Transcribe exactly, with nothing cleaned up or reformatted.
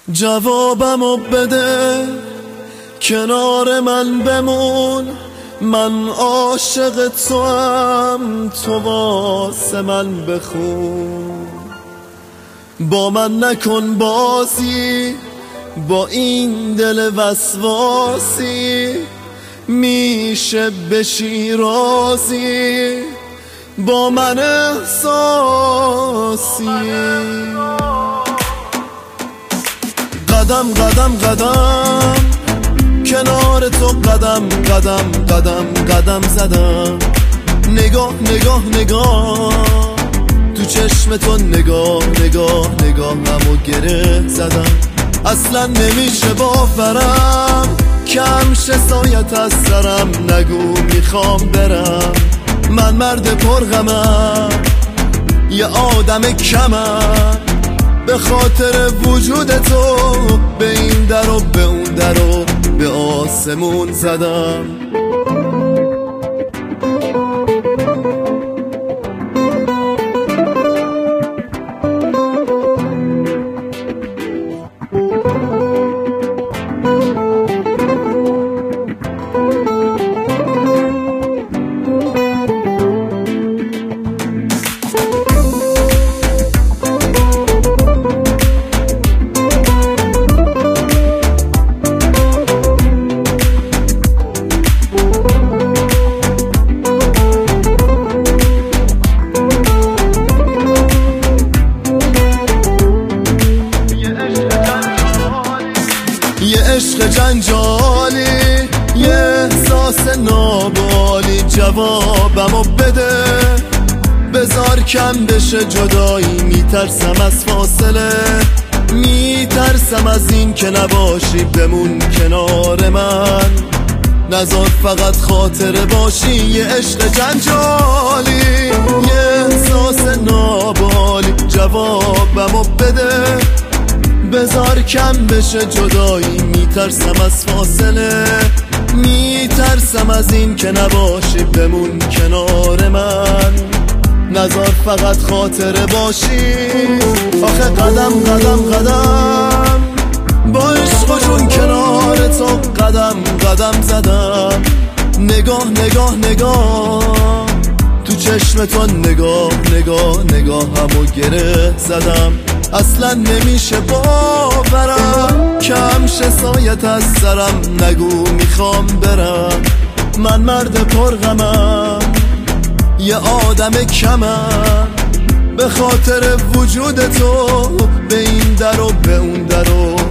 جوابمو بده، کنار من بمون، من عاشق توام، تو واسه من بخون. با من نکن بازی، با این دل وسواسی، میشه بشی رازی، با من احساسی. قدم قدم قدم کنار تو، قدم قدم قدم قدم زدم. نگاه نگاه نگاه تو چشم تو، نگاه نگاه نگاه همو گره زدم. اصلا نمیشه باورم کم شه سایت از سرم، نگو میخوام برم. من مرد پرغمم، یه آدم کمم، به خاطر وجود تو به این در و به اون در و به آسمون زدم. یه عشق جنجالی، یه احساس نابالی، جوابمو بده، بذار کم بشه جدایی. میترسم از فاصله، میترسم از این که نباشی، بمون کنار من، نذار فقط خاطره باشی. یه عشق جنجالی، یه احساس نابالی، جوابمو بده، بذار کم بشه جدایی. میترسم از فاصله، میترسم از این که نباشی، بمون کنار من، نذار فقط خاطره باشی. آخه قدم قدم قدم با عشق و جون کنار تو، قدم قدم زدم. نگاه نگاه نگاه تو چشم تو، نگاه نگاه نگاه همو گره زدم. اصلا نمیشه باورم کم شه سایت از سرم، نگو میخوام برم. من مرد پرغمم، یه آدم کمم، به خاطر وجود تو به این در و به اون در و